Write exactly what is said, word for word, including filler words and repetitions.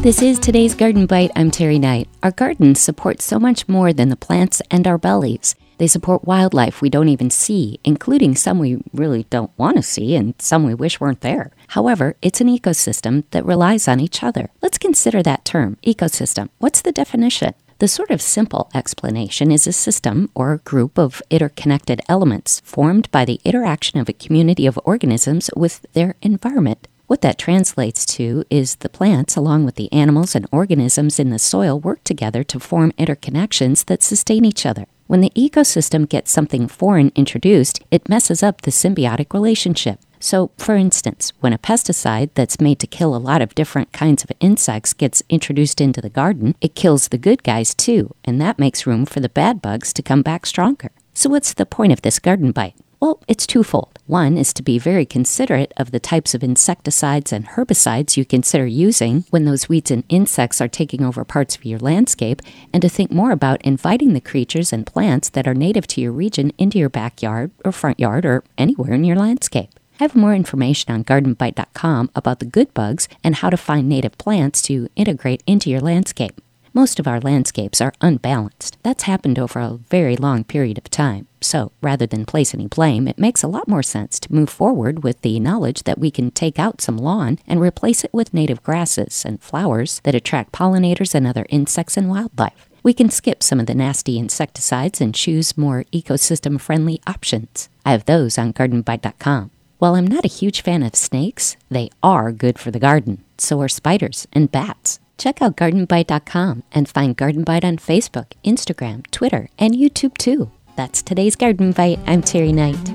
This is today's Garden Bite. I'm Terry Knight. Our gardens support so much more than the plants and our bellies. They support wildlife we don't even see, including some we really don't want to see and some we wish weren't there. However, it's an ecosystem that relies on each other. Let's consider that term, ecosystem. What's the definition? The sort of simple explanation is a system or a group of interconnected elements formed by the interaction of a community of organisms with their environment. What that translates to is the plants, along with the animals and organisms in the soil, work together to form interconnections that sustain each other. When the ecosystem gets something foreign introduced, it messes up the symbiotic relationship. So, for instance, when a pesticide that's made to kill a lot of different kinds of insects gets introduced into the garden, it kills the good guys too, and that makes room for the bad bugs to come back stronger. So what's the point of this garden bite? Well, it's twofold. One is to be very considerate of the types of insecticides and herbicides you consider using when those weeds and insects are taking over parts of your landscape, and to think more about inviting the creatures and plants that are native to your region into your backyard or front yard or anywhere in your landscape. I have more information on garden bite dot com about the good bugs and how to find native plants to integrate into your landscape. Most of our landscapes are unbalanced. That's happened over a very long period of time. So, rather than place any blame, it makes a lot more sense to move forward with the knowledge that we can take out some lawn and replace it with native grasses and flowers that attract pollinators and other insects and wildlife. We can skip some of the nasty insecticides and choose more ecosystem-friendly options. I have those on garden bite dot com. While I'm not a huge fan of snakes, they are good for the garden. So are spiders and bats. Check out garden bite dot com and find Garden Bite on Facebook, Instagram, Twitter, and YouTube too. That's today's Garden Bite. I'm Terry Knight.